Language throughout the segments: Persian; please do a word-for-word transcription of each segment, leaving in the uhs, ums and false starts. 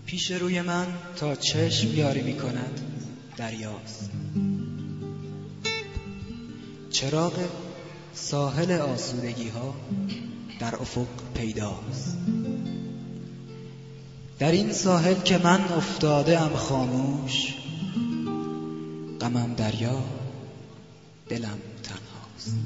پیش روی من تا چشم یاری می کند دریاست. چراغ ساحل آسودگی ها در افق پیداست. در این ساحل که من افتاده ام خاموش، غمم دریا، دلم تنهاست.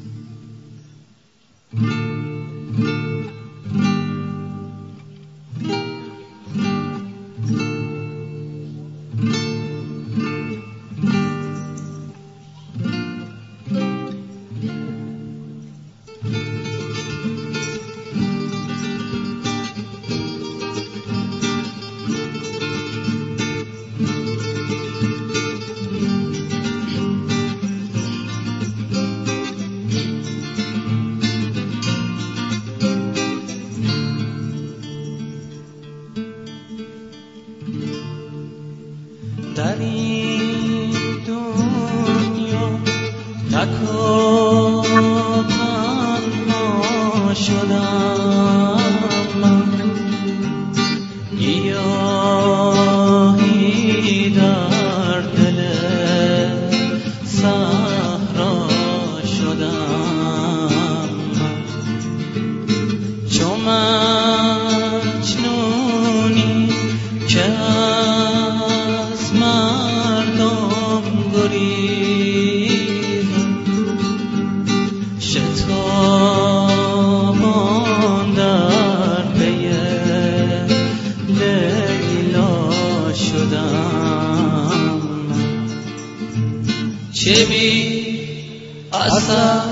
در این دنیا تک و تنها شدم من، گیاهی در دل صحرا شدم من، چو مجنونی که مردم گریزم، شتابان در پی لیلا شدم. چه بی اثر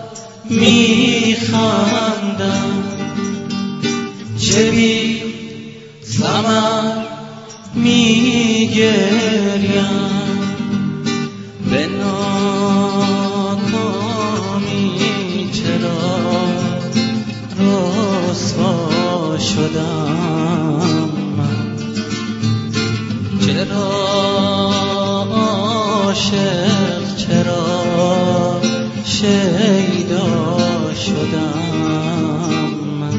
میخندم، چه بی ثمر میگریم، به ناکامی چرا رسوا شدم من، چرا عاشق، چرا شیدا شدم من.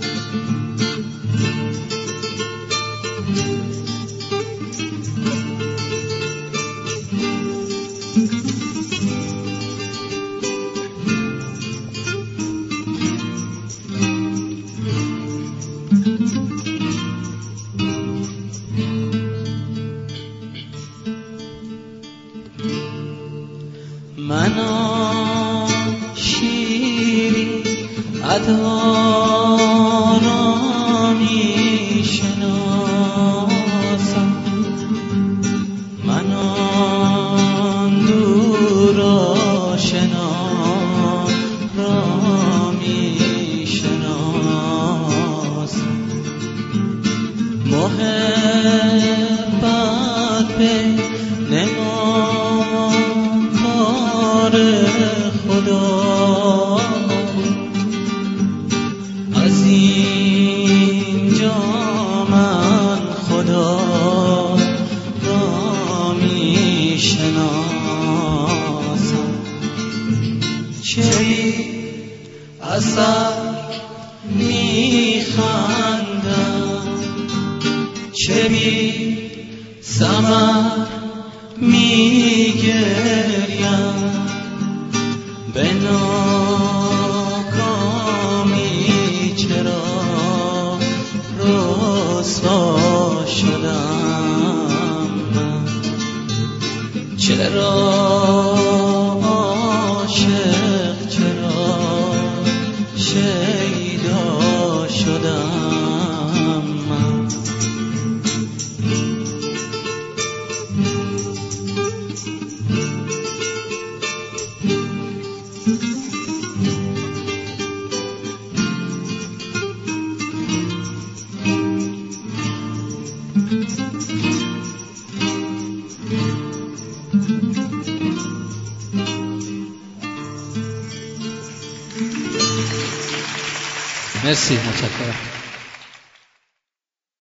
من شیری ادا را می شناسم، من آن دور آشنا را می شناسم. محبت به خدا از اینجا من خدا را می شناسم. چه بی اثر می خندم، چه بی ثمر می گریم، به ناکامی چرا رسوا شدم من، چرا عاشق، چرا شیدا شدم من. مرسی، متشکرم.